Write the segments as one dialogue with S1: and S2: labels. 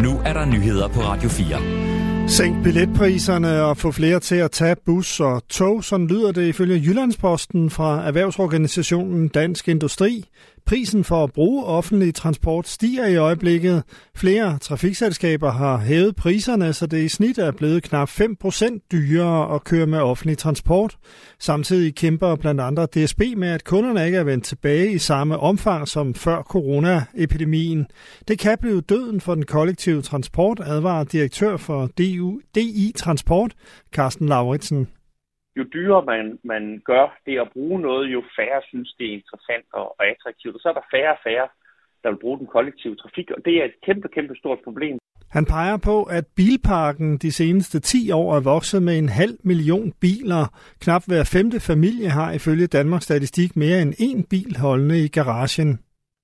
S1: Nu er der nyheder på Radio 4.
S2: Sænk billetpriserne og få flere til at tage bus og tog. Sådan lyder det ifølge Jyllandsposten fra erhvervsorganisationen Dansk Industri. Prisen for at bruge offentlig transport stiger i øjeblikket. Flere trafikselskaber har hævet priserne, så det i snit er blevet knap 5% dyrere at køre med offentlig transport. Samtidig kæmper blandt andre DSB med, at kunderne ikke er vendt tilbage i samme omfang som før coronaepidemien. Det kan blive døden for den kollektive transport, advarer direktør for DI Transport, Carsten Lauritsen.
S3: Jo dyrere man gør det at bruge noget, jo færre synes, det er interessant og attraktivt. Og så er der færre, der vil bruge den kollektive trafik, og det er et kæmpe stort problem.
S2: Han peger på, at bilparken de seneste 10 år er vokset med 500.000 biler. Knap hver 5. familie har ifølge Danmarks Statistik mere end 1 bil holdende i garagen.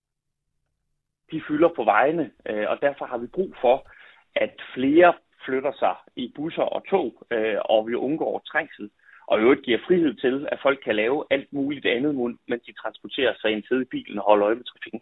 S3: De fylder på vejene, og derfor har vi brug for, at flere flytter sig i busser og tog, og vi undgår trængsel. Og i øvrigt giver frihed til, at folk kan lave alt muligt andet, mens de transporterer sig ind til bilen og holder øje med trafikken.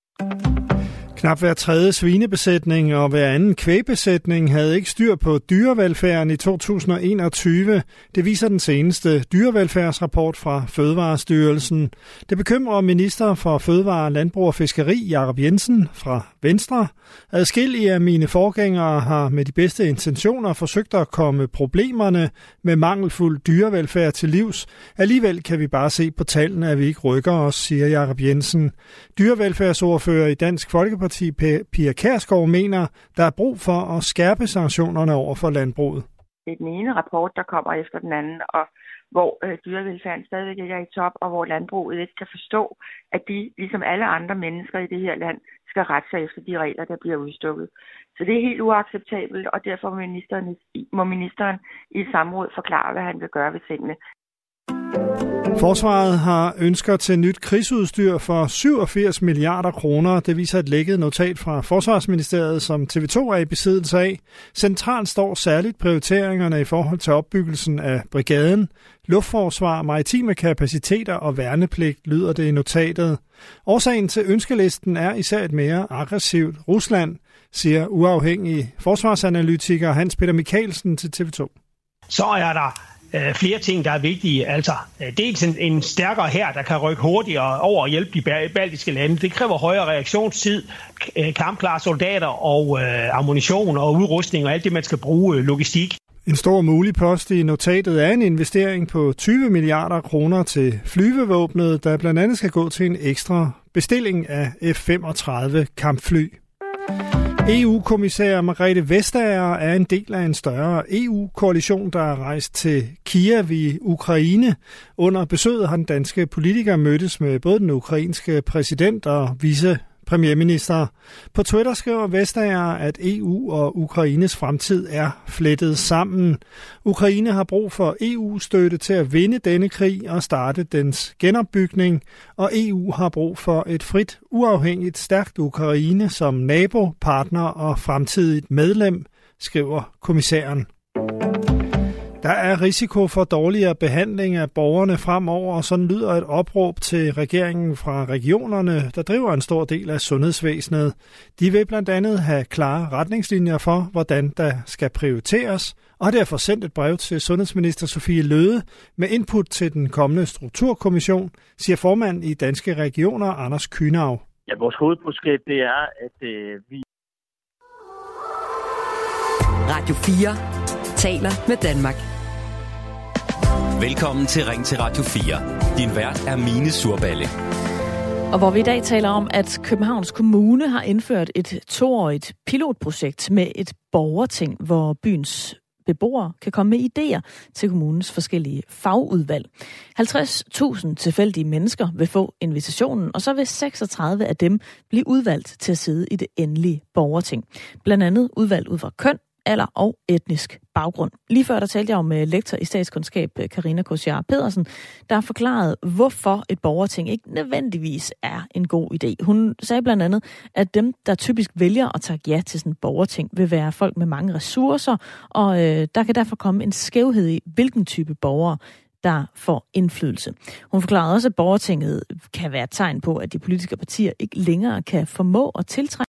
S2: Knap hver tredje svinebesætning og hver anden kvægbesætning havde ikke styr på dyrevelfærden i 2021. Det viser den seneste dyrevelfærdsrapport fra Fødevarestyrelsen. Det bekymrer minister for Fødevare, Landbrug og Fiskeri, Jakob Jensen fra Venstre. Adskillige af mine forgængere har med de bedste intentioner forsøgt at komme problemerne med mangelfuld dyrevelfærd til livs. Alligevel kan vi bare se på tallene, at vi ikke rykker os, siger Jakob Jensen. Dyrevelfærdsordfører i Dansk Folkeparti Pia Kjærsgaard mener, der er brug for at skærpe sanktionerne over for landbruget.
S4: Det er den ene rapport, der kommer efter den anden, og hvor dyrevelfærden stadigvæk er i top, og hvor landbruget ikke kan forstå, at de, ligesom alle andre mennesker i det her land, skal rette sig efter de regler, der bliver udstukket. Så det er helt uacceptabelt, og derfor må ministeren i samråd forklare, hvad han vil gøre ved tingene.
S2: Forsvaret har ønsker til nyt krigsudstyr for 87 milliarder kroner. Det viser et lækket notat fra Forsvarsministeriet, som TV2 er i besiddelse af. Centralt står særligt prioriteringerne i forhold til opbyggelsen af brigaden. Luftforsvar, maritime kapaciteter og værnepligt, lyder det i notatet. Årsagen til ønskelisten er især et mere aggressivt Rusland, siger uafhængig forsvarsanalytiker Hans Peter Michaelsen til TV2.
S5: Så er der flere ting, der er vigtige. Altså, dels en stærkere hær, der kan rykke hurtigere over og hjælpe de baltiske lande. Det kræver højere reaktionstid, kampklare soldater og ammunition og udrustning og alt det, man skal bruge logistik.
S2: En stor mulig post i notatet er en investering på 20 milliarder kroner til flyvevåbnet, der blandt andet skal gå til en ekstra bestilling af F-35 kampfly. EU-kommissær Margrethe Vestager er en del af en større EU-koalition, der er rejst til Kiev i Ukraine. Under besøget har den danske politiker mødtes med både den ukrainske præsident og vicepremierminister. På Twitter skriver Vestager, at EU og Ukraines fremtid er flettet sammen. Ukraine har brug for EU-støtte til at vinde denne krig og starte dens genopbygning, og EU har brug for et frit, uafhængigt, stærkt Ukraine som nabo, partner og fremtidigt medlem, skriver kommissæren. Der er risiko for dårligere behandling af borgerne fremover, og sådan lyder et opråb til regeringen fra regionerne, der driver en stor del af sundhedsvæsenet. De vil blandt andet have klare retningslinjer for, hvordan der skal prioriteres, og har derfor sendt et brev til sundhedsminister Sophie Løhde med input til den kommende strukturkommission, siger formand i Danske Regioner Anders Kühnau.
S6: Ja, vores hovedbudskab det er, at vi...
S7: Radio 4 taler med Danmark.
S1: Velkommen til Ring til Radio 4. Din vært er Mine Surballe.
S8: Og hvor vi i dag taler om, at Københavns Kommune har indført et 2-årigt pilotprojekt med et borgerting, hvor byens beboere kan komme med idéer til kommunens forskellige fagudvalg. 50.000 tilfældige mennesker vil få invitationen, og så vil 36 af dem blive udvalgt til at sidde i det endelige borgerting. Blandt andet udvalgt ud fra køn, alder og etnisk baggrund. Lige før der talte jeg om lektor i statskundskab Karina Kosiar Pedersen, der har forklaret, hvorfor et borgerting ikke nødvendigvis er en god idé. Hun sagde blandt andet, at dem, der typisk vælger at tage ja til sådan et borgerting, vil være folk med mange ressourcer, og der kan derfor komme en skævhed i, hvilken type borgere der får indflydelse. Hun forklarede også, at borgertinget kan være et tegn på, at de politiske partier ikke længere kan formå at tiltrække